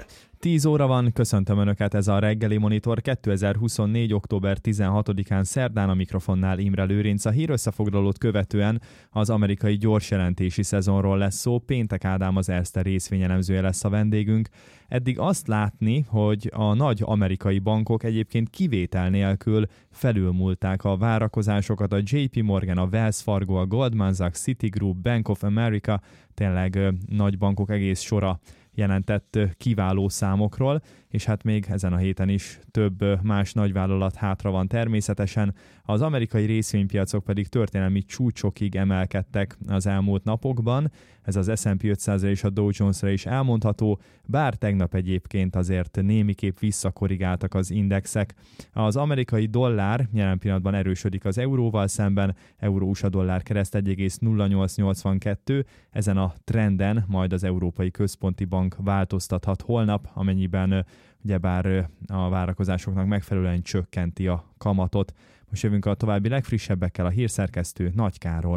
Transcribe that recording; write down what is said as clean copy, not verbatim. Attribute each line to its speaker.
Speaker 1: 10 óra van, köszöntöm Önöket, ez a Reggeli Monitor 2024. október 16-án szerdán, a mikrofonnál Imre Lőrinc. A hírösszefoglalót követően az amerikai gyorsjelentési szezonról lesz szó, Péntek Ádám az Erste részvényelemzője lesz a vendégünk. Eddig azt látni, hogy a nagy amerikai bankok egyébként kivétel nélkül felülmúlták a várakozásokat, a JP Morgan, a Wells Fargo, a Goldman Sachs, Citigroup, Bank of America, tényleg nagy bankok egész sora jelentett kiváló számokról, és hát még ezen a héten is több más nagyvállalat hátra van természetesen. Az amerikai részvénypiacok pedig történelmi csúcsokig emelkedtek az elmúlt napokban. Ez az S&P 500-ra és a Dow Jones-ra is elmondható, bár tegnap egyébként azért némiképp visszakorrigáltak az indexek. Az amerikai dollár jelen pillanatban erősödik az euróval szemben, euró-USA dollár kereszt 1,0882, ezen a trenden majd az Európai Központi Bank változtathat holnap, amennyiben ugyebár a várakozásoknak megfelelően csökkenti a kamatot. Most jövünk a további legfrissebbekkel, a hírszerkesztő Nagy Károly.